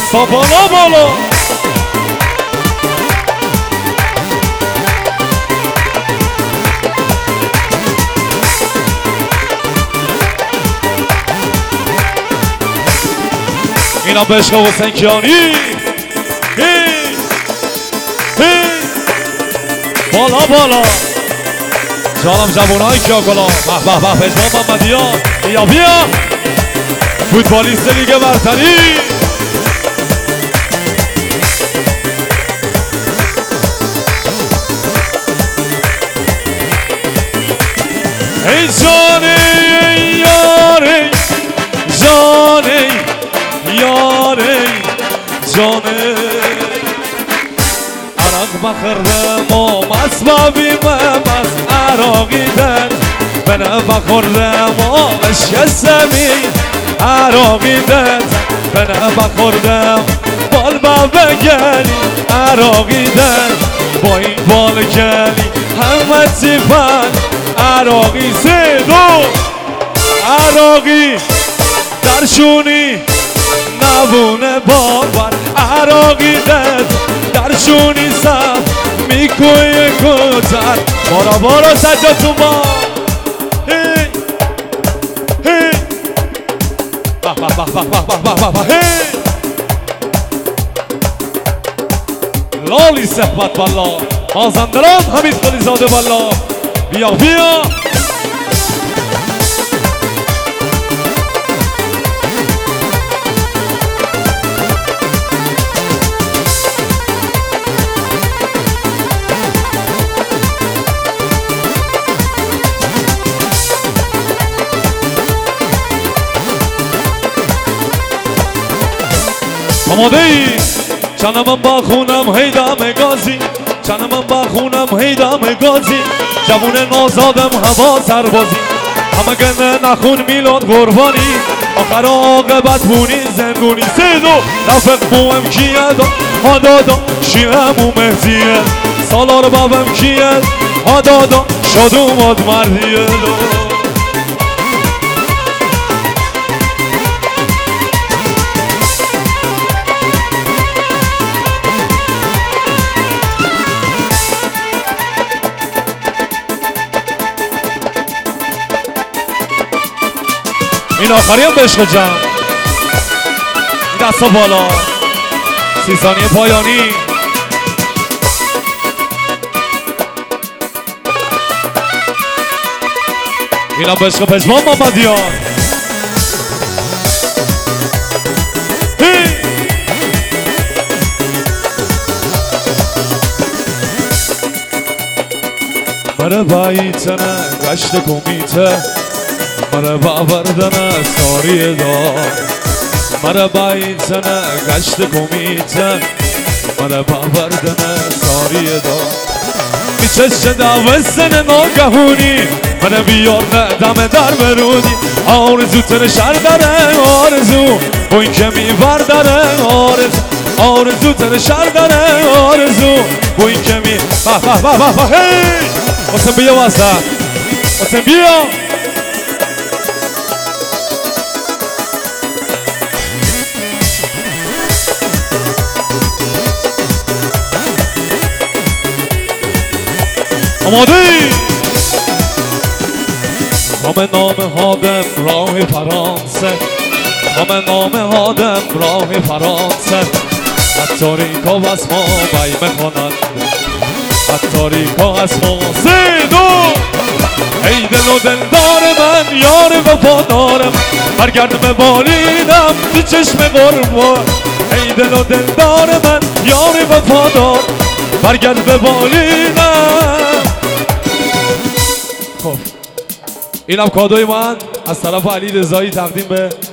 دستا بالا بالا. اینا به عشق حسین کیانی. بالا بالا جانم جوانای کیاکلا. به به به پژمان محمدیان. بیا بیا فوتبالیست لیگ برتری. ای جانه یاره جانه یاره جانه عرق بخورده ما مسبابی ممز عراقی دن بنا بخورده ما اشکستمی عراقی دن بنا بخوردم بال بابا گلی عراقی دن با این بال گلی همه تیفن عراقی زیدو عراقی درشونی نبونه باور عراقی درشونی سب میکنه کتر بارا بارا سجاتون با هی هی به به به به به به به هی لالی صحبت بالا مازندران حمید قلی زاده بالا. بیا بیا آماده ای؟ چنم با خونم هیدم گازی چنم با خونم هیدم گازی جوون نازادم هوا سربازی همه گنه نخون میلاد قربانی آخر آقابت بونی زندونی سیدو رفق بوم کیه دا هادادا شیعه مو مهدیه سالار بابم کیه هادادا شادو ماد مردیه دا این آخری هم به عشق جمع. این دستا بالا 30 ثانیه پایانی. این هم به عشق پژمان محمدیان. مره باییتنه گشت کمیته مره باوردنه ساری دار مره باییتنه گشت کمیته مره باوردنه ساری دار میچش دوستن ناگهونی منه بیار دم در برودی آرزو تن شر داره آرزو اون که میبر داره آرزو تن شر داره آرزو اون که می به به به به به هی حسین بیا واسه حسین بیا آماده ای؟ همه نام هادم راه فرانسه همه نام هادم راه فرانسه حتاریکا و از ما بیمه کنند حتاریکا از ما زیدو ای دل و دلدار من یار وفادارم برگرد به بالیدم بی چشم قربان ای دل و دلدار من یار وفادار برگرد به بالیدم. خب اینم کادوی من از طرف علی رضایی تقدیم به